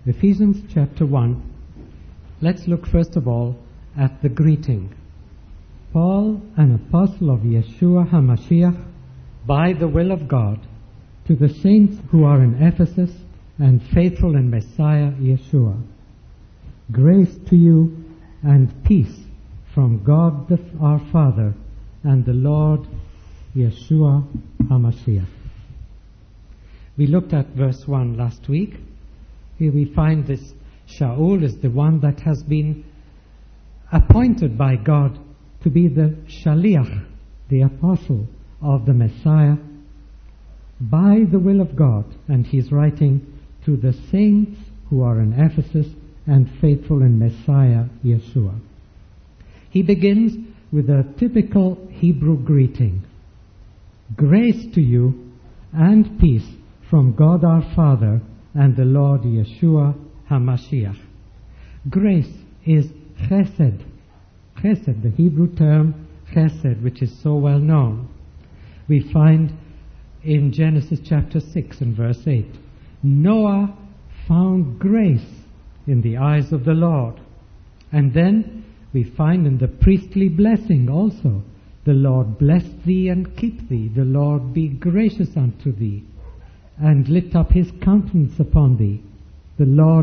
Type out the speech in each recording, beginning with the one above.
Ephesians chapter 1. Let's look first of all at the greeting. Paul, an apostle of Yeshua HaMashiach, by the will of God, to the saints who are in Ephesus and faithful in Messiah Yeshua. Grace to you and peace from God our Father and the Lord Yeshua HaMashiach. We looked at verse 1 last week. Here we find this Shaul is the one that has been appointed by God to be the Shaliach, the apostle of the Messiah, by the will of God. And he's writing to the saints who are in Ephesus and faithful in Messiah Yeshua. He begins with a typical Hebrew greeting. Grace to you and peace from God our Father and the Lord Yeshua HaMashiach. Grace is chesed. Chesed, the Hebrew term chesed, which is so well known. We find in Genesis chapter 6 and verse 8, Noah found grace in the eyes of the Lord. And then we find in the priestly blessing also, the Lord bless thee and keep thee, the Lord be gracious unto thee, and lift up his countenance upon thee. The Lord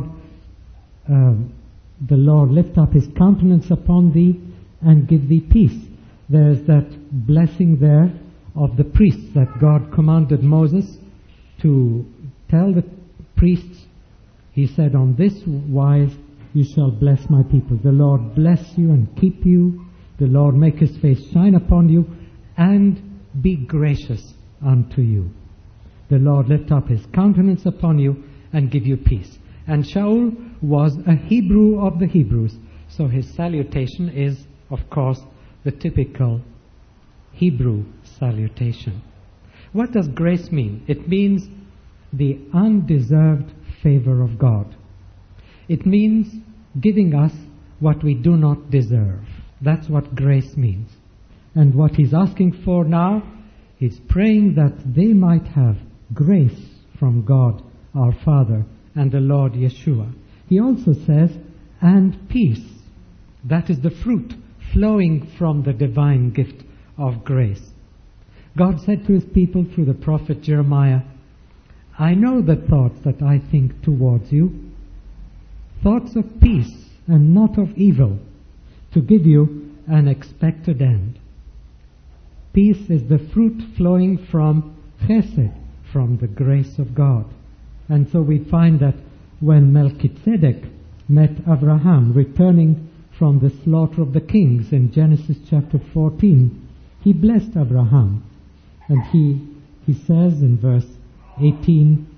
lift up his countenance upon thee and give thee peace. There's that blessing there of the priests that God commanded Moses to tell the priests. He said, on this wise you shall bless my people. The Lord bless you and keep you. The Lord make his face shine upon you and be gracious unto you. The Lord lift up his countenance upon you and give you peace. And Shaul was a Hebrew of the Hebrews, so his salutation is, of course, the typical Hebrew salutation. What does grace mean? It means the undeserved favor of God. It means giving us what we do not deserve. That's what grace means. And what he's asking for now, he's praying that they might have grace from God our Father and the Lord Yeshua. He also says, and peace. That is the fruit flowing from the divine gift of grace. God said to his people through the prophet Jeremiah, I know the thoughts that I think towards you, thoughts of peace and not of evil, to give you an expected end. Peace is the fruit flowing from chesed, from the grace of God. And so we find that when Melchizedek met Abraham returning from the slaughter of the kings in Genesis chapter 14, he blessed Abraham. And he says in verse 18,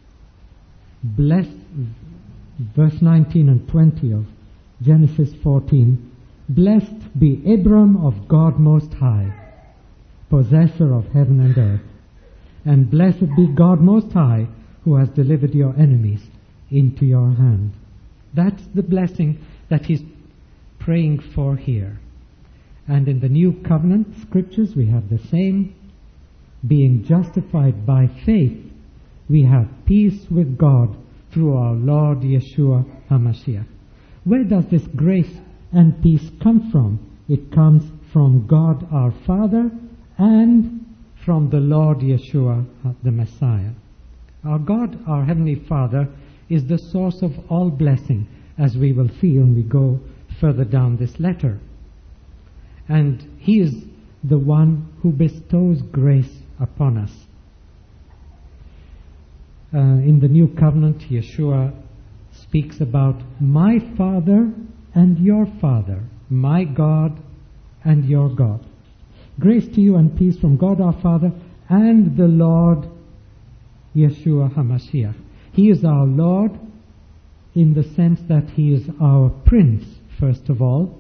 blessed, verse 19 and 20 of Genesis 14, blessed be Abram of God Most High, possessor of heaven and earth, and blessed be God Most High, who has delivered your enemies into your hand. That's the blessing that he's praying for here. And in the New Covenant scriptures we have the same. Being justified by faith, we have peace with God through our Lord Yeshua HaMashiach. Where does this grace and peace come from? It comes from God our Father and from the Lord Yeshua the Messiah. Our God, our Heavenly Father, is the source of all blessing, as we will see when we go further down this letter. And he is the one who bestows grace upon us. In the New Covenant, Yeshua speaks about my Father and your Father, my God and your God. Grace to you and peace from God our Father and the Lord Yeshua HaMashiach. He is our Lord in the sense that he is our Prince, first of all.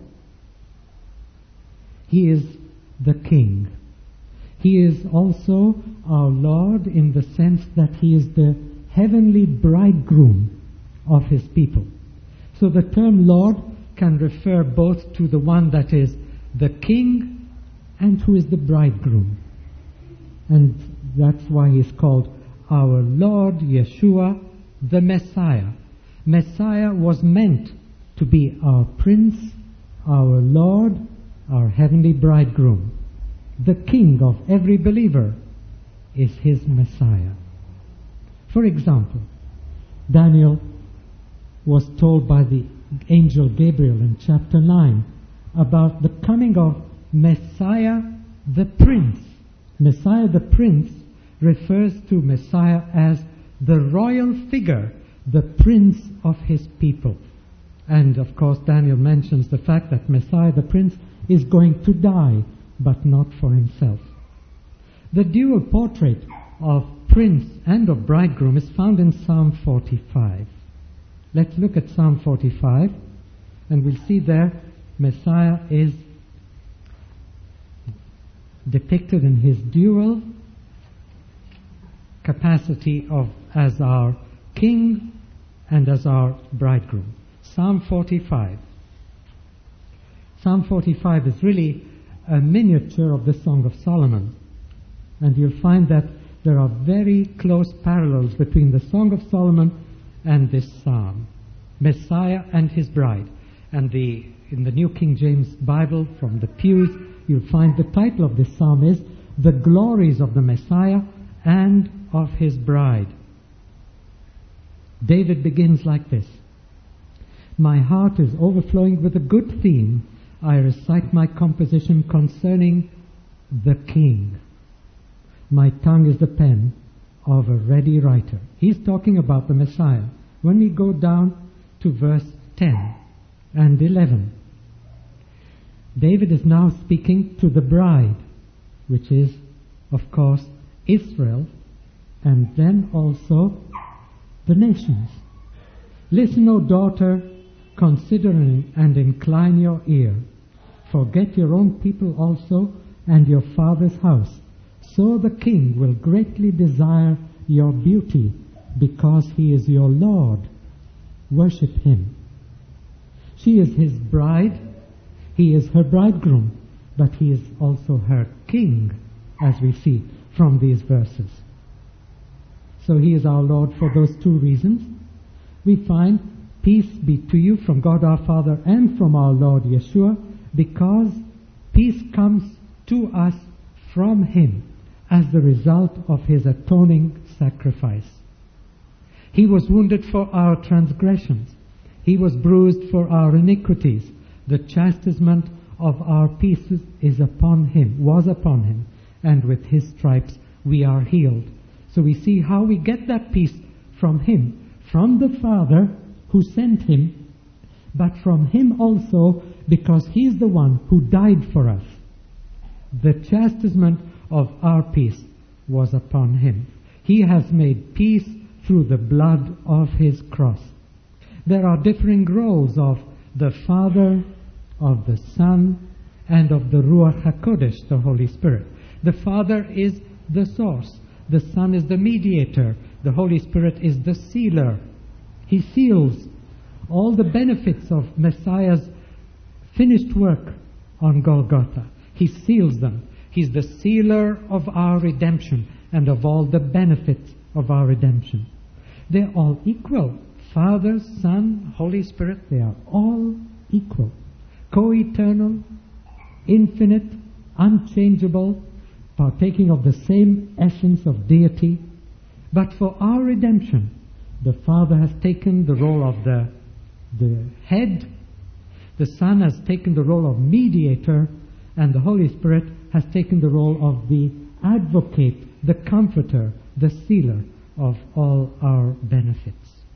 He is the King. He is also our Lord in the sense that he is the heavenly bridegroom of his people. So the term Lord can refer both to the one that is the King and who is the bridegroom. And that's why he's called our Lord Yeshua the Messiah. Messiah was meant to be our Prince, our Lord, our heavenly bridegroom. The King of every believer is his Messiah. For example, Daniel was told by the angel Gabriel in chapter 9 about the coming of Messiah the Prince. Messiah the Prince refers to Messiah as the royal figure, the Prince of his people. And of course Daniel mentions the fact that Messiah the Prince is going to die, but not for himself. The dual portrait of Prince and of Bridegroom is found in Psalm 45. Let's look at Psalm 45, and we'll see there Messiah is depicted in his dual capacity of as our King and as our Bridegroom. Psalm 45. Psalm 45 is really a miniature of the Song of Solomon. And you'll find that there are very close parallels between the Song of Solomon and this psalm. Messiah and his bride. And in the New King James Bible, from the pews, you'll find the title of this psalm is The Glories of the Messiah and of his Bride. David begins like this: My heart is overflowing with a good theme. I recite my composition concerning the King. My tongue is the pen of a ready writer. He's talking about the Messiah. When we go down to verse 10 and 11, David is now speaking to the bride, which is, of course, Israel, and then also the nations. Listen, O daughter, consider and incline your ear. Forget your own people also and your father's house. So the king will greatly desire your beauty, because he is your Lord. Worship him. She is his bride, he is her bridegroom, but he is also her king, as we see from these verses. So he is our Lord for those two reasons. We find peace be to you from God our Father and from our Lord Yeshua, because peace comes to us from him as the result of his atoning sacrifice. He was wounded for our transgressions. He was bruised for our iniquities. The chastisement of our peace was upon him, and with his stripes we are healed. So we see how we get that peace from him, from the Father who sent him, but from him also because he is the one who died for us. The chastisement of our peace was upon him. He has made peace through the blood of his cross. There are differing roles of the Father, of the Son, and of the Ruach HaKodesh, the Holy Spirit. The Father is the source. The Son is the mediator. The Holy Spirit is the sealer. He seals all the benefits of Messiah's finished work on Golgotha. He seals them. He's the sealer of our redemption and of all the benefits of our redemption. They're all equal. Father, Son, Holy Spirit, they are all equal. Co-eternal, infinite, unchangeable, partaking of the same essence of deity. But for our redemption, the Father has taken the role of the head, the Son has taken the role of mediator, and the Holy Spirit has taken the role of the advocate, the comforter, the sealer of all our benefits.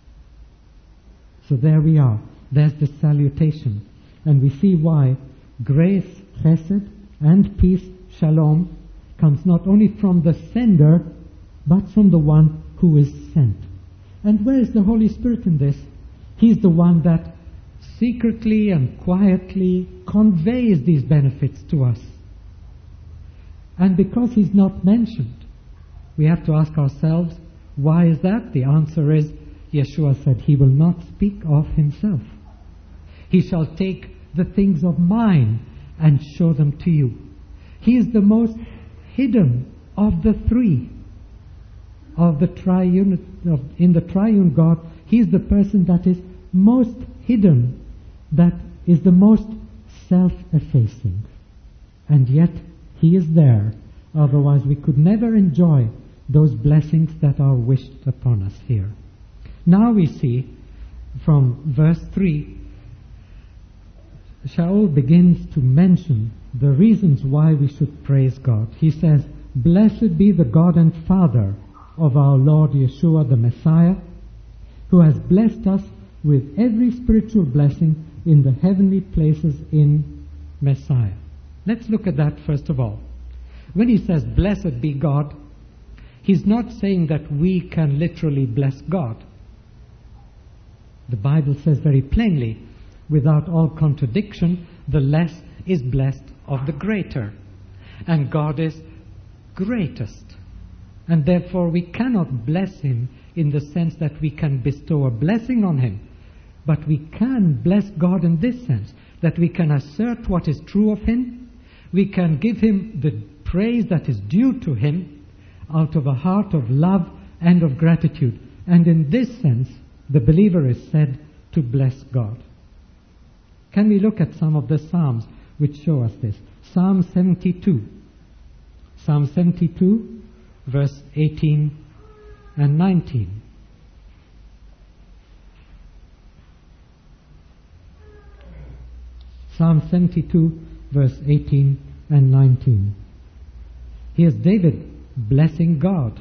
So there we are. There's the salutation. And we see why grace, chesed, and peace, shalom, comes not only from the sender, but from the one who is sent. And where is the Holy Spirit in this? He's the one that secretly and quietly conveys these benefits to us. And because he's not mentioned, we have to ask ourselves, why is that? The answer is, Yeshua said, he will not speak of himself. He shall take the things of mine and show them to you. He is the most hidden of the three. In the triune God, He's the person that is most hidden, that is the most self-effacing. And yet He is there. Otherwise we could never enjoy those blessings that are wished upon us here. Now we see from verse 3, Shaul begins to mention the reasons why we should praise God. He says, "Blessed be the God and Father of our Lord Yeshua the Messiah, who has blessed us with every spiritual blessing in the heavenly places in Messiah." Let's look at that first of all. When he says, "Blessed be God," he's not saying that we can literally bless God. The Bible says very plainly, without all contradiction, the less is blessed of the greater. And God is greatest. And therefore we cannot bless Him in the sense that we can bestow a blessing on Him. But we can bless God in this sense, that we can assert what is true of Him. We can give Him the praise that is due to Him out of a heart of love and of gratitude. And in this sense, the believer is said to bless God. Can we look at some of the Psalms which show us this? Psalm 72. Psalm 72, verse 18 and 19. Psalm 72, verse 18 and 19. Here's David blessing God.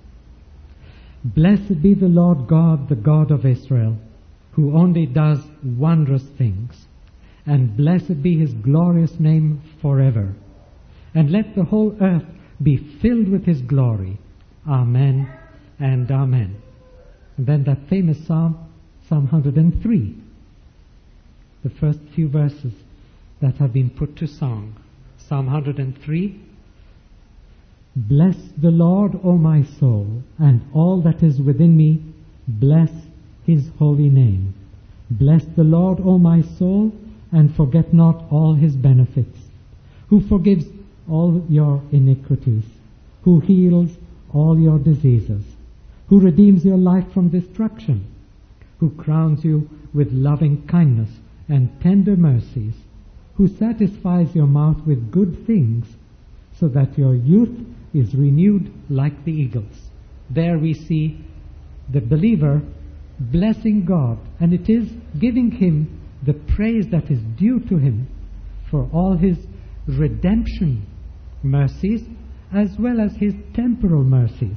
"Blessed be the Lord God, the God of Israel, who only does wondrous things. And blessed be His glorious name forever. And let the whole earth be filled with His glory. Amen and amen." And then that famous psalm, Psalm 103. The first few verses that have been put to song. Psalm 103. "Bless the Lord, O my soul, and all that is within me, bless His holy name. Bless the Lord, O my soul, and forget not all His benefits, who forgives all your iniquities, who heals all your diseases, who redeems your life from destruction, who crowns you with loving kindness and tender mercies, who satisfies your mouth with good things, so that your youth is renewed like the eagles." There we see the believer blessing God, and it is giving Him the praise that is due to Him for all His redemption mercies as well as His temporal mercies.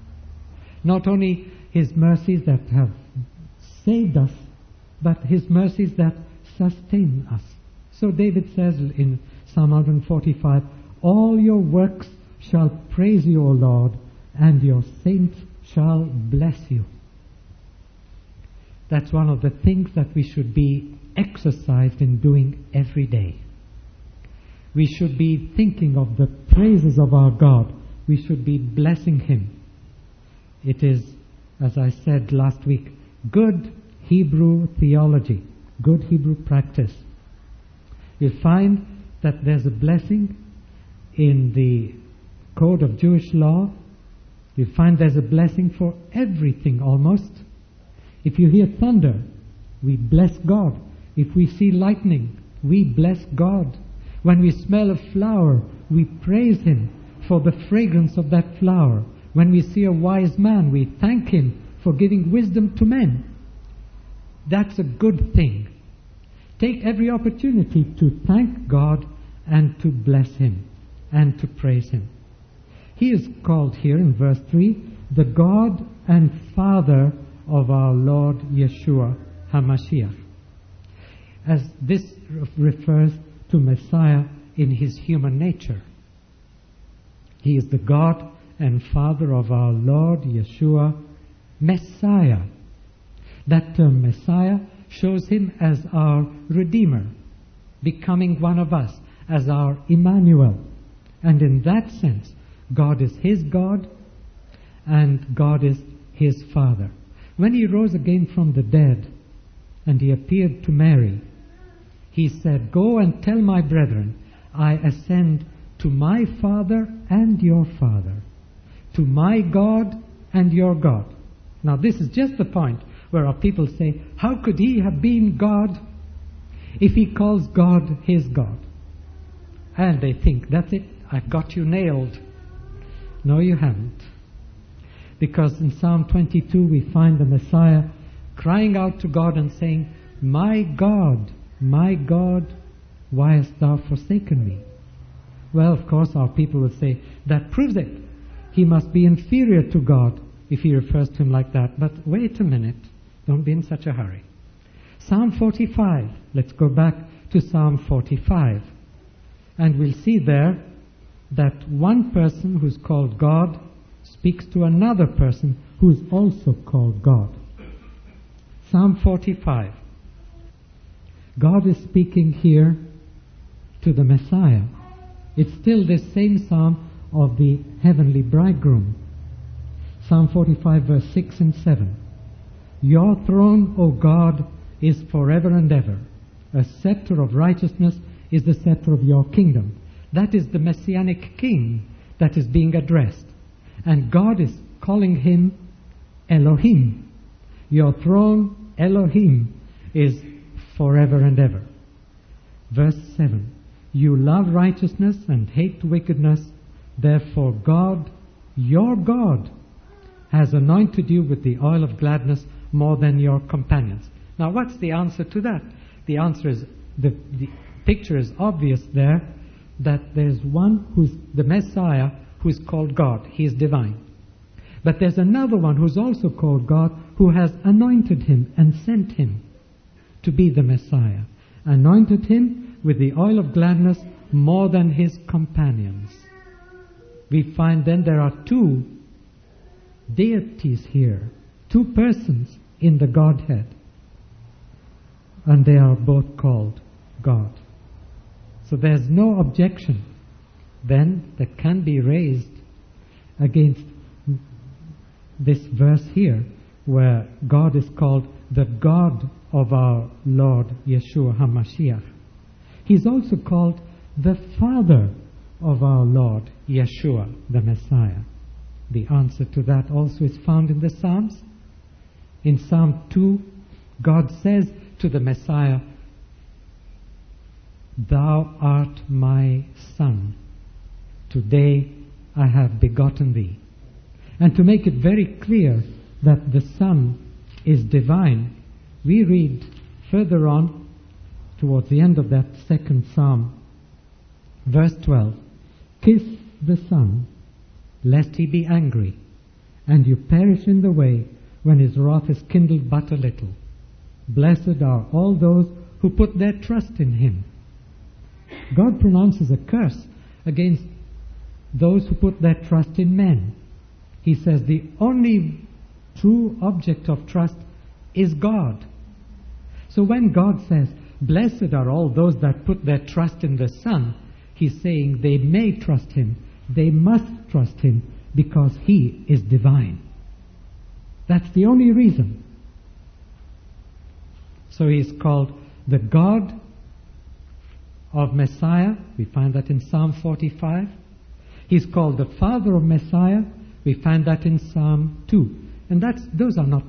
Not only His mercies that have saved us, but His mercies that sustain us. So David says in Psalm 145, "All your works shall praise you, O Lord, and your saints shall bless you." That's one of the things that we should be exercised in doing every day. We should be thinking of the praises of our God. We should be blessing Him. It is, as I said last week, good Hebrew theology, good Hebrew practice. You'll find that there's a blessing in the code of Jewish law. You'll find there's a blessing for everything almost. If you hear thunder, we bless God. If we see lightning, we bless God. When we smell a flower, we praise Him for the fragrance of that flower. When we see a wise man, we thank Him for giving wisdom to men. That's a good thing. Take every opportunity to thank God and to bless Him and to praise Him. He is called here in verse 3, the God and Father of our Lord Yeshua HaMashiach, as this refers to Messiah in His human nature. He is the God and Father of our Lord Yeshua Messiah. That term Messiah shows Him as our Redeemer, becoming one of us, as our Emmanuel. And in that sense, God is His God and God is His Father. When He rose again from the dead and He appeared to Mary, He said, "Go and tell my brethren, I ascend to my Father and your Father, to my God and your God." Now this is just the point where our people say, how could he have been God if he calls God his God? And they think, that's it, I've got you nailed. No, you haven't. Because in Psalm 22 we find the Messiah crying out to God and saying, my God, why hast thou forsaken me? Well, of course, our people will say, that proves it. He must be inferior to God if he refers to him like that. But wait a minute. Don't be in such a hurry. Psalm 45. Let's go back to Psalm 45. And we'll see there that one person who's called God speaks to another person who is also called God. Psalm 45. God is speaking here to the Messiah. It's still this same psalm of the heavenly bridegroom. Psalm 45 verse 6 and 7. Your throne, O God, is forever and ever. A scepter of righteousness is the scepter of your kingdom. That is the Messianic king that is being addressed. And God is calling him Elohim. Your throne, Elohim, is forever and ever. Verse 7. You love righteousness and hate wickedness. Therefore God, your God, has anointed you with the oil of gladness more than your companions. Now what's the answer to that? The answer is, the picture is obvious there, that there's one who's the Messiah who's called God. He is divine. But there's another one who's also called God, who has anointed him and sent him to be the Messiah. Anointed him with the oil of gladness more than his companions. We find then there are two deities here, two persons in the Godhead, and they are both called God. So there's no objection then that can be raised against this verse here, where God is called the God of our Lord Yeshua HaMashiach. He's also called the Father of our Lord Yeshua, the Messiah. The answer to that also is found in the Psalms. In Psalm 2, God says to the Messiah, Thou art my Son. Today I have begotten thee. And to make it very clear that the Son is divine, we read further on, towards the end of that second Psalm, verse 12, Kiss the Son, lest he be angry, and you perish in the way when his wrath is kindled but a little. Blessed are all those who put their trust in him. God pronounces a curse against those who put their trust in men. He says the only true object of trust is God. So when God says, Blessed are all those that put their trust in the Son, He's saying they may trust Him, they must trust Him, because He is divine. That's the only reason. So He's called the God of Messiah. We find that in Psalm 45. He's called the Father of Messiah. We find that in Psalm 2. And those are not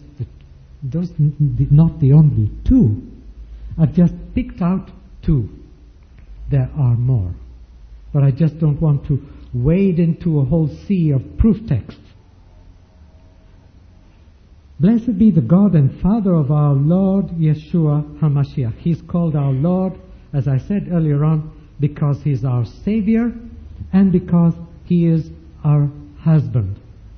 not the only two. I've just picked out two. There are more. But I just don't want to wade into a whole sea of proof texts. Blessed be the God and Father of our Lord Yeshua HaMashiach. He's called our Lord, as I said earlier on, because He's our Savior and because He is our husband.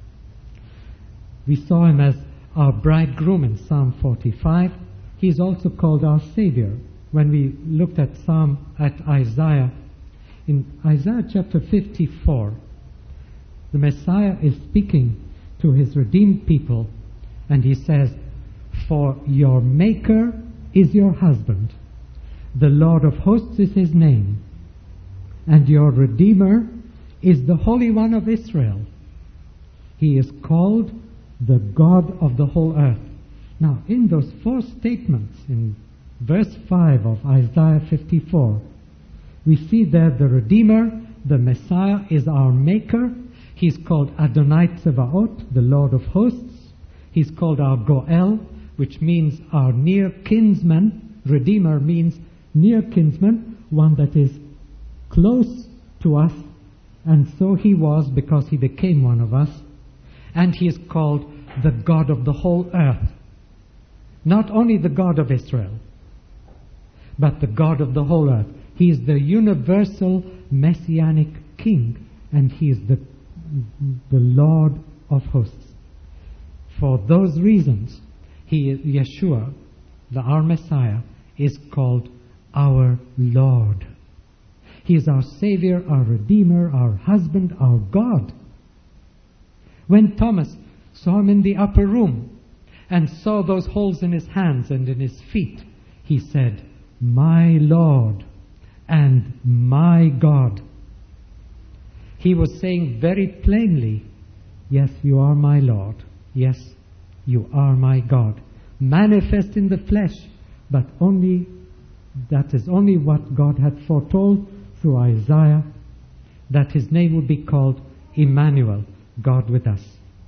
We saw Him as our bridegroom in Psalm 45. He's also called our Savior. When we looked at Isaiah, in Isaiah chapter 54, the Messiah is speaking to His redeemed people, and He says, For your Maker is your husband, the Lord of hosts is His name, and your Redeemer is the Holy One of Israel. He is called the God of the whole earth. Now, in those four statements, in verse 5 of Isaiah 54, we see there the Redeemer, the Messiah, is our Maker. He's called Adonai Tsevaot, the Lord of hosts. He's called our Goel, which means our near kinsman. Redeemer means near kinsman, one that is close to us, and so he was because he became one of us. And he is called the God of the whole earth. Not only the God of Israel, but the God of the whole earth. He is the universal messianic king, and he is the Lord of hosts. For those reasons, Yeshua, our Messiah, is called our Lord. He is our Savior, our Redeemer, our husband, our God. When Thomas saw him in the upper room and saw those holes in his hands and in his feet, he said, "My Lord and my God." He was saying very plainly, yes, you are my Lord. Yes, you are my God. Manifest in the flesh, but that is only what God had foretold through Isaiah, that his name would be called Emmanuel, God with us.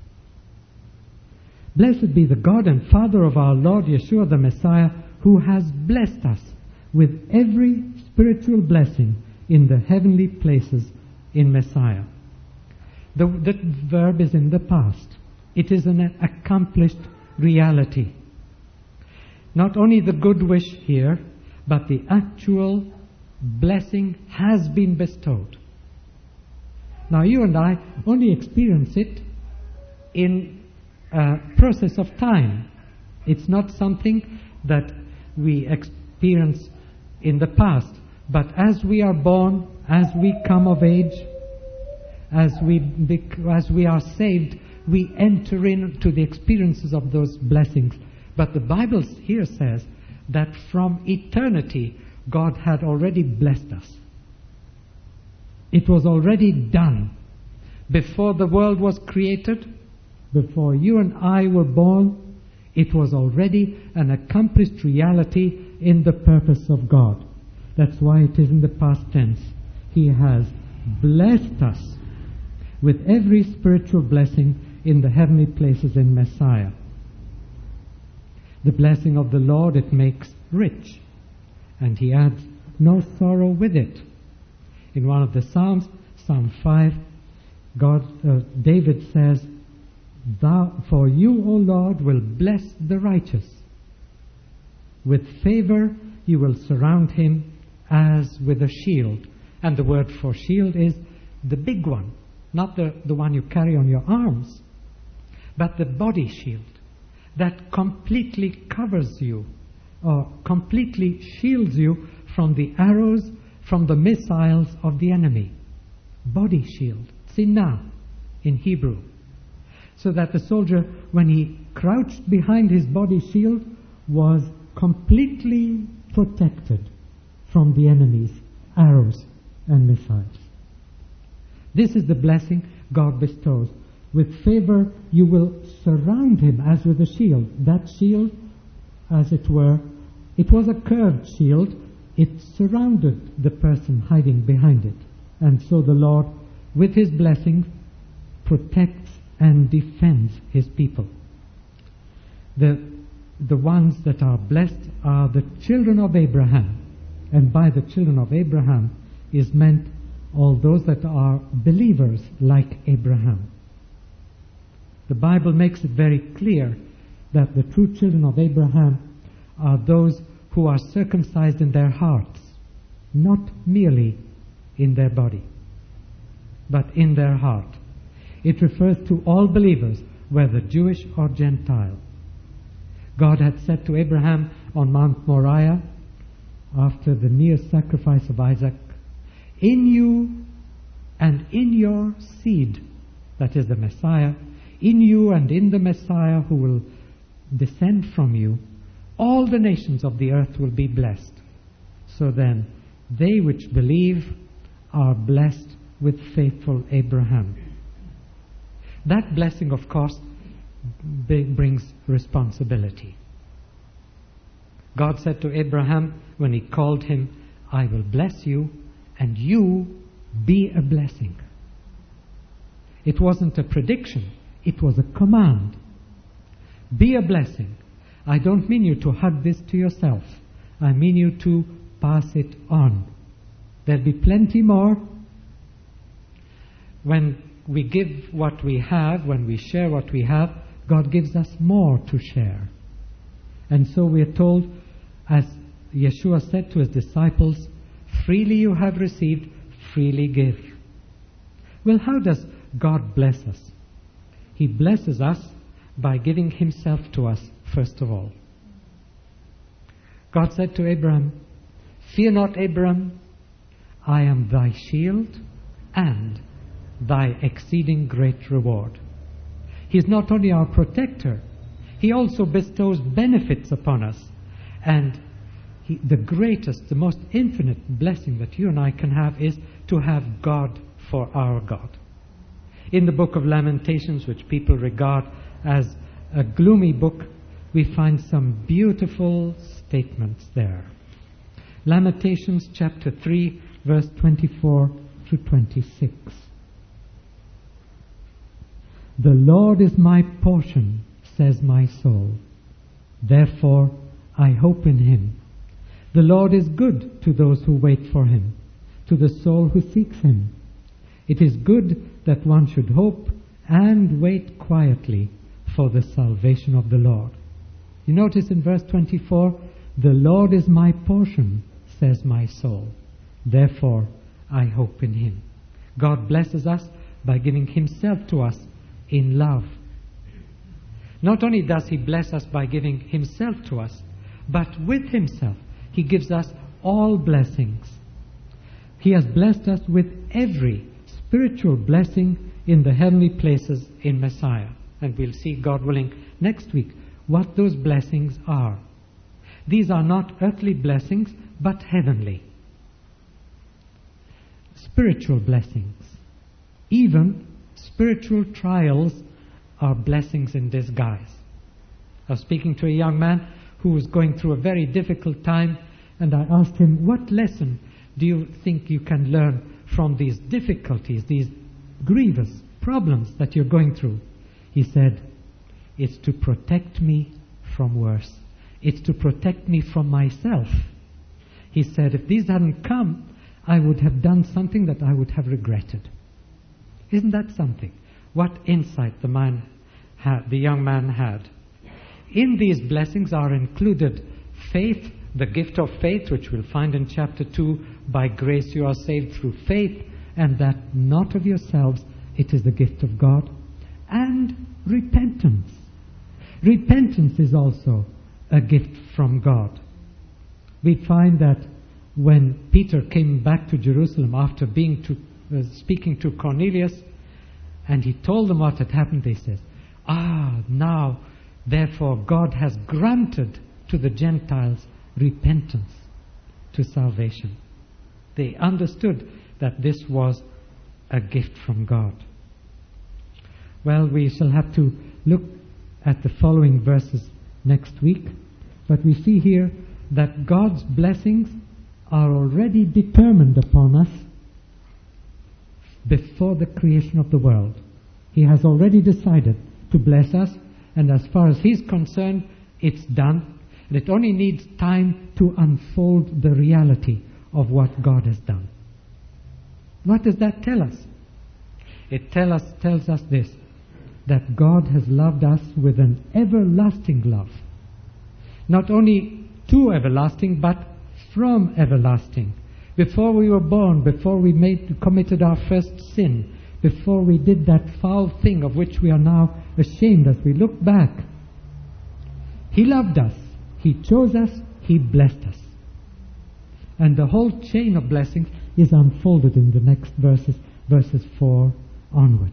Blessed be the God and Father of our Lord Yeshua the Messiah, who has blessed us with every spiritual blessing in the heavenly places in Messiah. The verb is in the past. It is an accomplished reality. Not only the good wish here, but the actual blessing has been bestowed. Now you and I only experience it in a process of time. It's not something that we experience in the past. But as we are born, as we come of age, as we are saved, we enter into the experiences of those blessings. But the Bible here says that from eternity, God had already blessed us. It was already done. Before the world was created, before you and I were born, it was already an accomplished reality in the purpose of God. That's why it is in the past tense. He has blessed us with every spiritual blessing in the heavenly places in Messiah. The blessing of the Lord, it makes rich, and he adds no sorrow with it. In one of the Psalms, Psalm 5, David says, For you, O Lord, will bless the righteous. With favor you will surround him as with a shield. And the word for shield is the big one, not the one you carry on your arms, but the body shield that completely covers you, or completely shields you from the arrows, from the missiles of the enemy. Body shield, tzinah in Hebrew. So that the soldier, when he crouched behind his body shield, was completely protected from the enemy's arrows and missiles. This is the blessing God bestows. With favor you will surround him as with a shield. That shield, as it were, it was a curved shield. It surrounded the person hiding behind it. And so the Lord, with his blessings, protects and defends his people. The ones that are blessed are the children of Abraham. And by the children of Abraham is meant all those that are believers like Abraham. The Bible makes it very clear that the true children of Abraham are those who are circumcised in their hearts, not merely in their body, but in their heart. It refers to all believers, whether Jewish or Gentile. God had said to Abraham on Mount Moriah, after the near sacrifice of Isaac, in you and in your seed, that is the Messiah, in you and in the Messiah who will descend from you, all the nations of the earth will be blessed. So then, they which believe are blessed with faithful Abraham. That blessing, of course, brings responsibility. God said to Abraham when he called him, I will bless you and you be a blessing. It wasn't a prediction, it was a command. Be a blessing. I don't mean you to hug this to yourself. I mean you to pass it on. There'll be plenty more. When we give what we have, when we share what we have, God gives us more to share. And so we are told, as Yeshua said to his disciples, freely you have received, freely give. Well, how does God bless us? He blesses us by giving himself to us, first of all. God said to Abraham, fear not, Abraham, I am thy shield and thy exceeding great reward. He is not only our protector, he also bestows benefits upon us. And the greatest, the most infinite blessing that you and I can have is to have God for our God. In the book of Lamentations, which people regard as a gloomy book, we find some beautiful statements there. Lamentations chapter 3, verse 24 to 26. The Lord is my portion, says my soul. Therefore I hope in him. The Lord is good to those who wait for him, to the soul who seeks him. It is good that one should hope and wait quietly for the salvation of the Lord. You notice in verse 24, the Lord is my portion, says my soul. Therefore I hope in him. God blesses us by giving himself to us in love. Not only does he bless us by giving himself to us, but with himself he gives us all blessings. He has blessed us with every spiritual blessing in the heavenly places in Messiah. And we'll see, God willing, next week what those blessings are. These are not earthly blessings, but heavenly. Spiritual blessings. Even spiritual trials are blessings in disguise. I was speaking to a young man who was going through a very difficult time, and I asked him, what lesson do you think you can learn from these difficulties, these grievous problems that you're going through? He said, it's to protect me from worse. It's to protect me from myself. He said, if these hadn't come, I would have done something that I would have regretted. Isn't that something? What insight the young man had. In these blessings are included faith, the gift of faith, which we'll find in chapter 2, by grace you are saved through faith, and that not of yourselves, it is the gift of God, and repentance. Repentance is also a gift from God. We find that when Peter came back to Jerusalem after speaking to Cornelius, and he told them what had happened, they said, now, therefore, God has granted to the Gentiles repentance to salvation. They understood that this was a gift from God. Well, we shall have to look at the following verses next week, but we see here that God's blessings are already determined upon us before the creation of the world. He has already decided to bless us, and as far as he's concerned, it's done. And it only needs time to unfold the reality of what God has done. What does that tell us? It tells us this, that God has loved us with an everlasting love. Not only to everlasting, but from everlasting. Before we were born, before we committed our first sin, before we did that foul thing of which we are now ashamed as we look back, he loved us, he chose us, he blessed us. And the whole chain of blessings is unfolded in the next verses 4 onwards.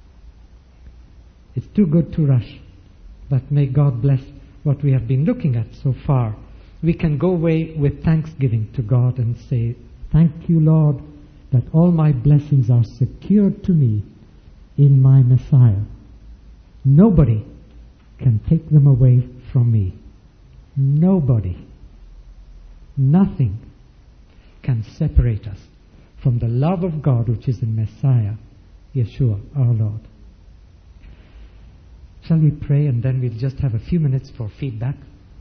It's too good to rush, but may God bless what we have been looking at so far. We can go away with thanksgiving to God and say, thank you, Lord, that all my blessings are secured to me in my Messiah. Nobody can take them away from me. Nobody. Nothing can separate us from the love of God which is in Messiah, Yeshua, our Lord. Shall we pray, and then we'll just have a few minutes for feedback?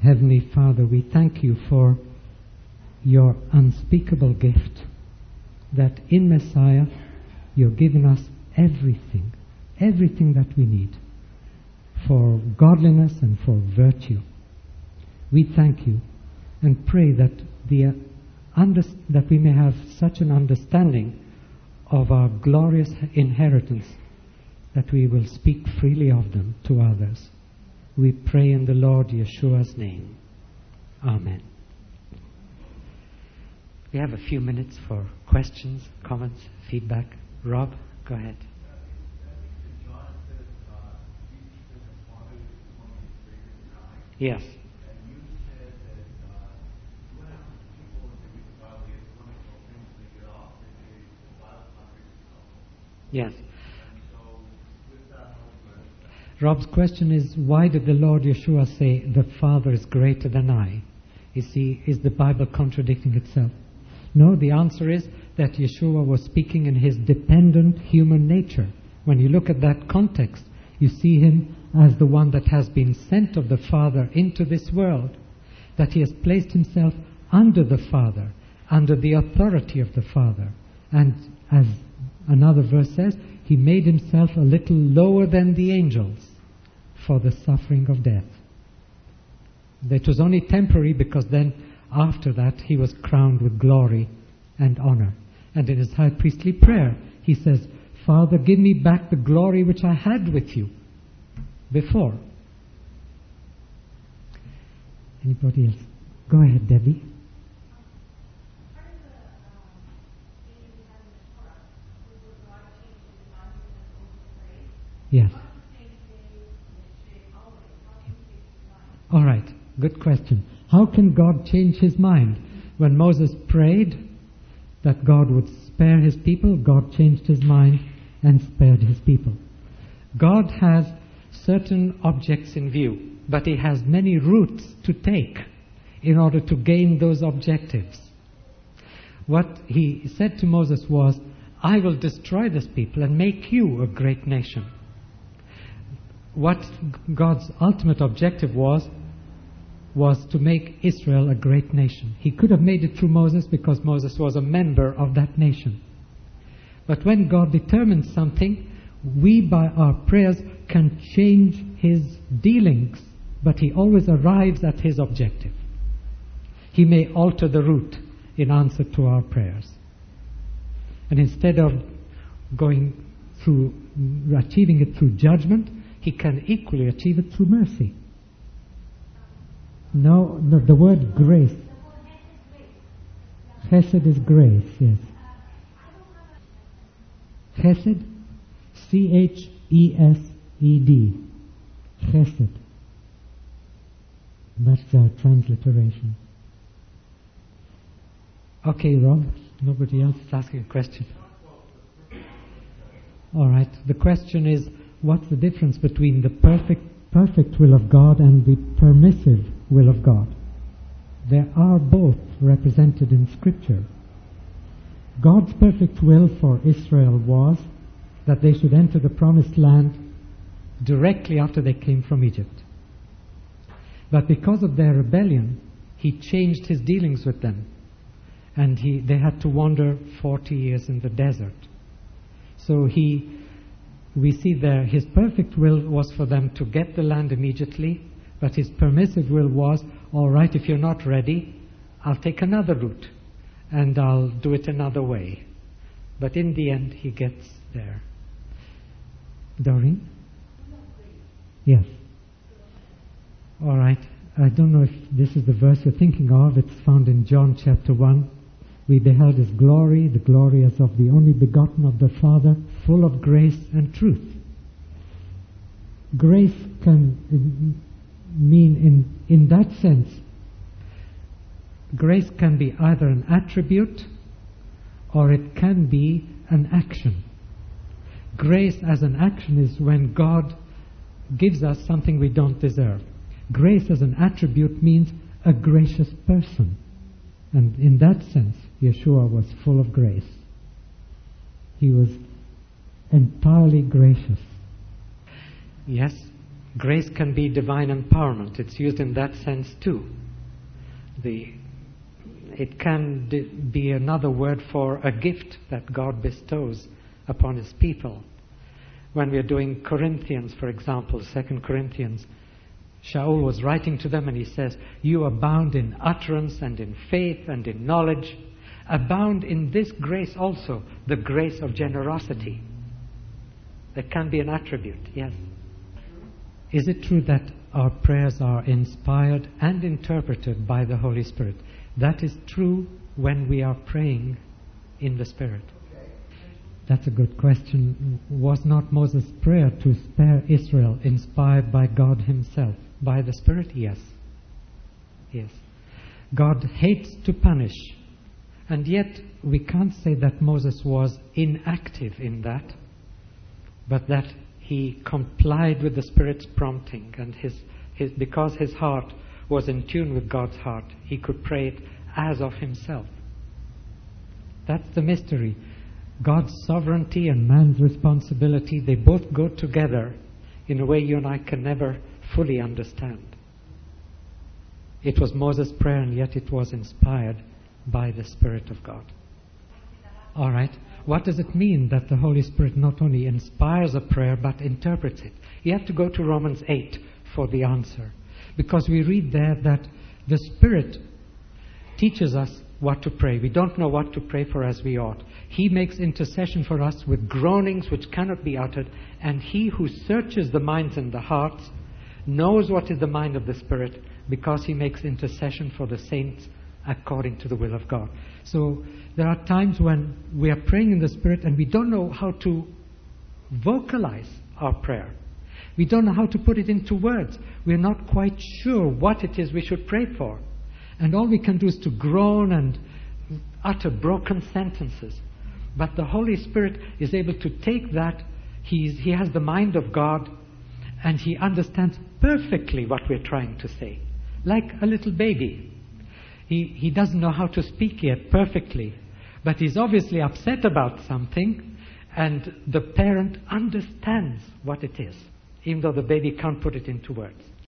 Heavenly Father, we thank you for your unspeakable gift, that in Messiah you've given us everything that we need for godliness and for virtue. We thank you and pray that that we may have such an understanding of our glorious inheritance that we will speak freely of them to others. We pray in the Lord Yeshua's name. Amen. We have a few minutes for questions, comments, feedback. Rob, go ahead. Yes. Yes. Rob's question is, why did the Lord Yeshua say, the Father is greater than I? Is the Bible contradicting itself? No, the answer is that Yeshua was speaking in his dependent human nature. When you look at that context, you see him as the one that has been sent of the Father into this world, that he has placed himself under the Father, under the authority of the Father. And as another verse says, he made himself a little lower than the angels for the suffering of death. That was only temporary, because then after that he was crowned with glory and honor. And in his high priestly prayer he says, Father, give me back the glory which I had with you before. Anybody else? Go ahead, Debbie. Yes. All right, good question. How can God change his mind? When Moses prayed that God would spare his people, God changed his mind and spared his people. God has certain objects in view, but he has many routes to take in order to gain those objectives. What he said to Moses was, I will destroy this people and make you a great nation. What God's ultimate objective was to make Israel a great nation. He could have made it through Moses, because Moses was a member of that nation. But when God determines something, we by our prayers can change his dealings, but he always arrives at his objective. He may alter the route in answer to our prayers. And instead of achieving it through judgment, he can equally achieve it through mercy. No, the word grace. Chesed is grace, yes. Chesed, Chesed. Chesed. That's the transliteration. Okay, Rob, nobody else is asking a question. All right, the question is, what's the difference between the perfect will of God and the permissive will of God? They are both represented in Scripture. God's perfect will for Israel was that they should enter the promised land directly after they came from Egypt. But because of their rebellion, he changed his dealings with them, and they had to wander 40 years in the desert. So we see there his perfect will was for them to get the land immediately, but his permissive will was, all right, if you're not ready, I'll take another route and I'll do it another way. But in the end, he gets there. Doreen? Yes. All right. I don't know if this is the verse you're thinking of. It's found in John chapter 1. We beheld his glory, the glory as of the only begotten of the Father, full of grace and truth. Grace can mean, in that sense, grace can be either an attribute or it can be an action. Grace as an action is when God gives us something we don't deserve. Grace as an attribute means a gracious person. And in that sense, Yeshua was full of grace. He was entirely gracious. Yes, Grace can be divine empowerment. It's used in that sense too. It can be another word for a gift that God bestows upon His people. When we are doing Corinthians, for example, 2 Corinthians, Shaul was writing to them and he says, "You abound in utterance and in faith and in knowledge. Abound in this grace also, the grace of generosity." That can be an attribute, yes. Is it true that our prayers are inspired and interpreted by the Holy Spirit? That is true when we are praying in the Spirit. That's a good question. Was not Moses' prayer to spare Israel inspired by God Himself? By the Spirit? Yes. Yes. God hates to punish. And yet we can't say that Moses was inactive in that, but that he complied with the Spirit's prompting, and because his heart was in tune with God's heart, he could pray it as of himself. That's the mystery. God's sovereignty and man's responsibility, they both go together in a way you and I can never fully understand. It was Moses' prayer, and yet it was inspired by the Spirit of God. All right. What does it mean that the Holy Spirit not only inspires a prayer but interprets it? You have to go to Romans 8 for the answer, because we read there that the Spirit teaches us what to pray. We don't know what to pray for as we ought. He makes intercession for us with groanings which cannot be uttered, and He who searches the minds and the hearts knows what is the mind of the Spirit, because He makes intercession for the saints according to the will of God. So there are times when we are praying in the Spirit and we don't know how to vocalize our prayer. We don't know how to put it into words. We're not quite sure what it is we should pray for. And all we can do is to groan and utter broken sentences. But the Holy Spirit is able to take that. He has the mind of God, and He understands perfectly what we're trying to say. Like a little baby. He doesn't know how to speak yet perfectly, but he's obviously upset about something, and the parent understands what it is, even though the baby can't put it into words.